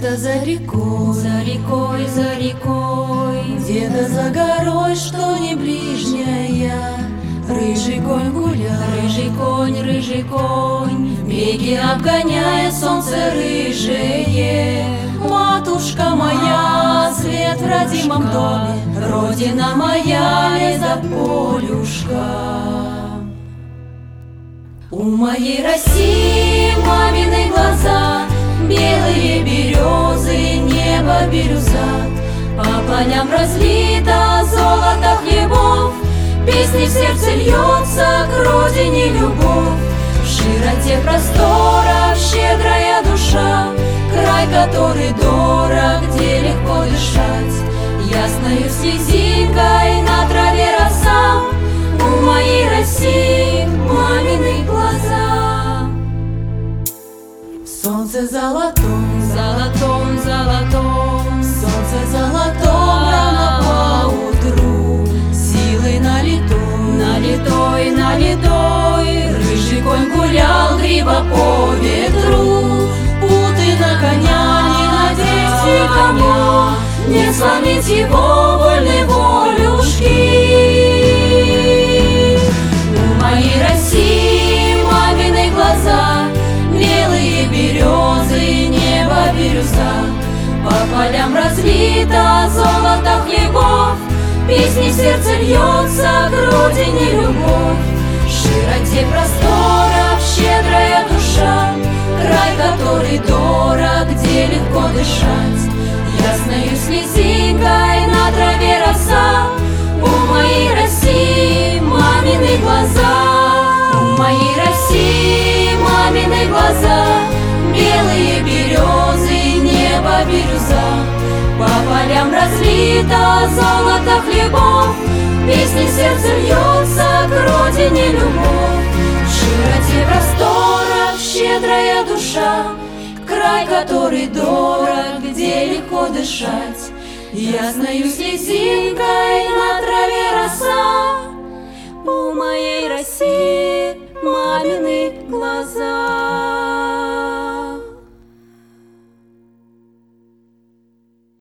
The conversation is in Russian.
Где-то за рекой, за рекой, за рекой, где-то за горой, что не ближняя, рыжий конь гулял, рыжий конь, беги обгоняя солнце рыжее. Матушка моя, свет в родимом доме, родина моя, лесополюшка. У моей России мамины глаза, белые березы, небо бирюза, по полям разлито золото хлебов, песни в сердце льется к родине любовь. В широте просторов щедрая душа, край, который дорог, где легко дышать. Ясною слезинкой на траве роса, у моей России мамины глаза. Солнце золотом, золотом, золотом, солнце золотом, рано поутру, силой налитой, налитой, рыжий конь гулял, гриво по ветру. Путы на коня, не надеть никому, не сломить его вольной волюшки. У моей России мамины глаза, белые березы, небо бирюза, по полям разлито золото хлебов, песни в сердце льется к родине любовь. В широте просторов щедрая душа, край, который дорог, где легко дышать. Ясною слезинкой на траве роса, у моей России мамины глаза. У моей России мамины глаза, белые березы, небо бирюза, по полям разлито золото хлебов, песни в сердце льется к родине любовь. В широте просторов щедрая душа, край, который дорог, где легко дышать. Ясною слезинкой на траве роса,